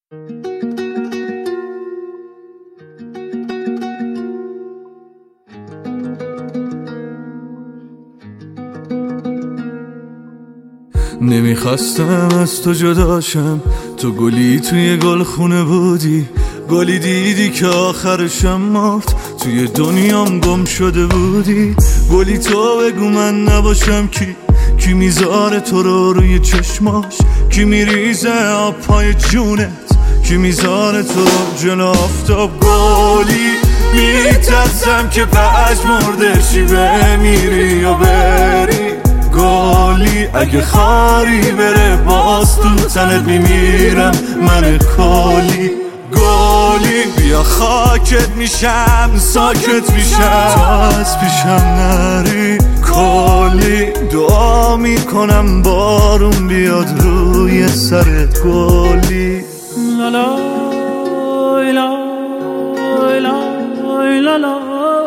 نمیخواستم از تو جداشم، تو گلی توی گلخونه بودی، گلی دیدی که آخرشم مرد، توی دنیام گم شده بودی. گلی تو بگو من نباشم کی میذاره تو رو روی چشماش، کی میریزه آب پای جونت، کی میذاره تو رو جلو آفتاب. گلی میترسم که پژمردشی بمیری یا بری، گلی اگه خاری بره باز تو تنت میمیرم من کلی. گلی بیا خاکت میشم ساکت میشم تو از پیشم نری، کلی دعا میکنم بارون بیاد روی سرت گلی. لالا لا لا لا لا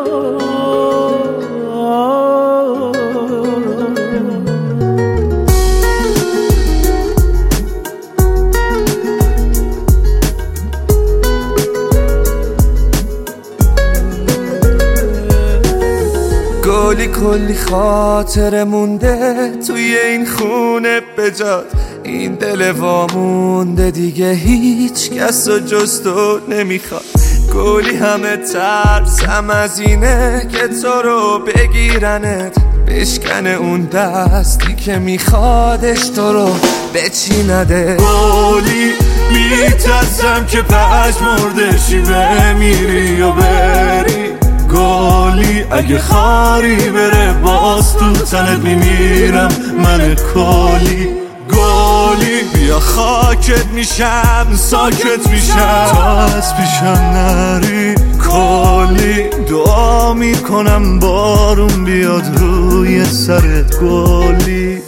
گلی کلی خاطر مونده توی این خونه بجات، این دل وامونده دیگه هیچ کس و جز تو نمیخواد. گلی همه ترسم از اینه که تو رو بگیرنت، بشکنه اون دستی که میخوادش تو رو بچینده. گلی میترسم که پژمردشی بمیری یا بری، گلی اگه خاری بره باز تو تنت میمیرم من کلی. گلی بیا خاکت میشم ساکت میشم تو از پیشم نری، کلی دعا میکنم بارون بیاد روی سرت گلی.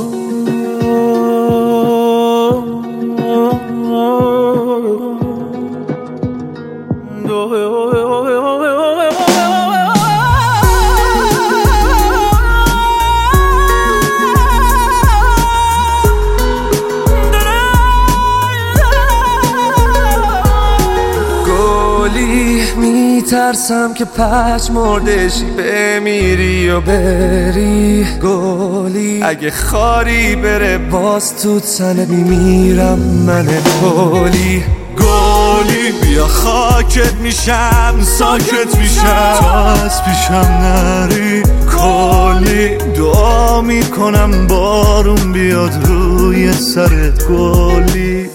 میترسم که پژمردشی بمیری و بری، گلی اگه خاری بره باز تو تنت میمیرم من کلی. گلی بیا خاکت میشم ساکت میشم تو از پیشم نری، کلی دعا میکنم بارون بیاد روی سرت گلی.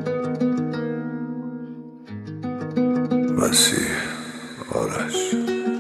مسیح آرش